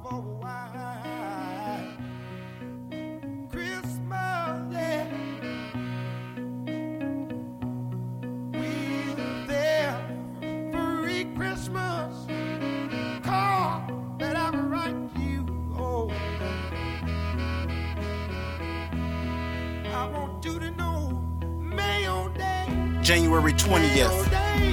for a while. Christmas, yeah. We're there for Christmas. Call that I write you. Oh, I want you to know Mayo Day. January 20th,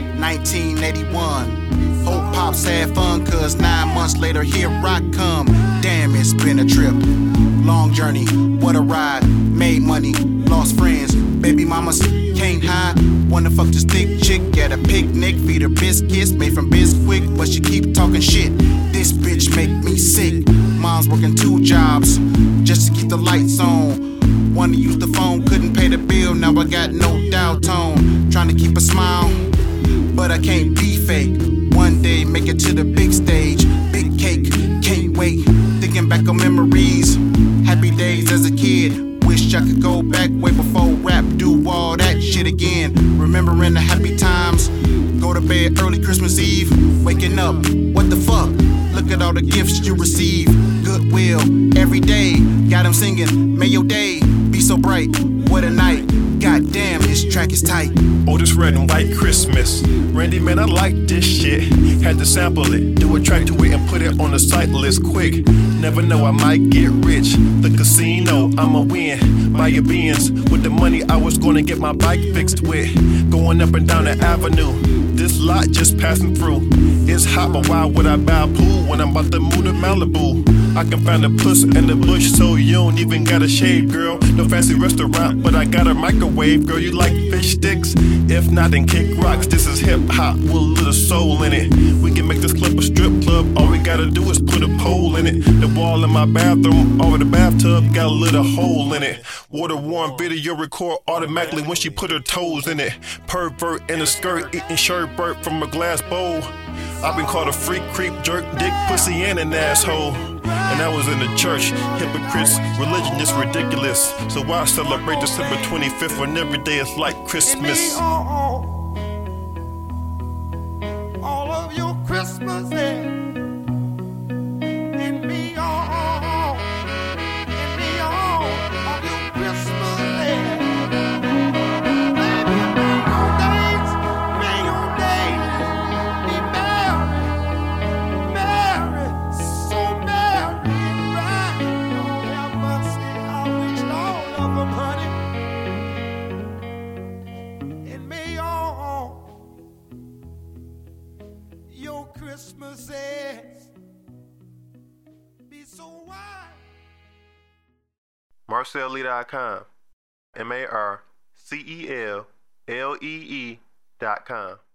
1981. Hope Pops had fun, cause 9 months later here I come. Damn, it's been a trip. Long journey, what a ride. Made money, lost friends. Baby mamas can't hide. Wanna fuck this thick chick at a picnic. Feed her biscuits made from Bisquick, but she keep talking shit. This bitch make me sick. Mom's working 2 jobs just to keep the lights on. Wanna use the phone, couldn't pay the bill. Now I got no dial tone. Trying to keep a smile, but I can't be fake. One day make it to the big stage. Big cake, can't wait. Thinking back on memories, happy days as a kid. Wish I could go back way before rap, do all that shit again. Remembering the happy times. Go to bed early Christmas Eve. Waking up, what the fuck? Look at all the gifts you receive. Goodwill, every day. Got 'em singing, may your day be so bright. What a night. God damn, this track is tight. Oh, this red and white Christmas. Randy, man, I like this shit. Had to sample it, do a track to it and put it on the site list quick. Never know, I might get rich. The casino, I'ma win. Buy your Benz with the money I was gonna get my bike fixed with. Going up and down the avenue. This lot just passing through. It's hot, but why would I buy a pool when I'm about to move to Malibu? I can find a puss in the bush, so you don't even gotta shave, girl. No fancy restaurant, but I got a microwave, girl. You like fish sticks? If not, then kick rocks. This is hip hop with a little soul in it. We can make this club a strip club. All we gotta do is put a pole in it. The wall in my bathroom over the bathtub got a little hole in it. Water warm video record automatically when she put her toes in it. Pervert in a skirt eating sherbet from a glass bowl. I've been called a freak, creep, jerk, dick, pussy, and an asshole. And I was in the church. Hypocrites, religion is ridiculous. So why celebrate December 25th when every day is like Christmas? All of your Christmas, and me all, and me all of your Christmas, baby, may your days be merry, merry, so merry and right. Lord have mercy, I wish all of them, honey, and may all your Christmases be so wide. MarcelLee.com. MarcelLee.com.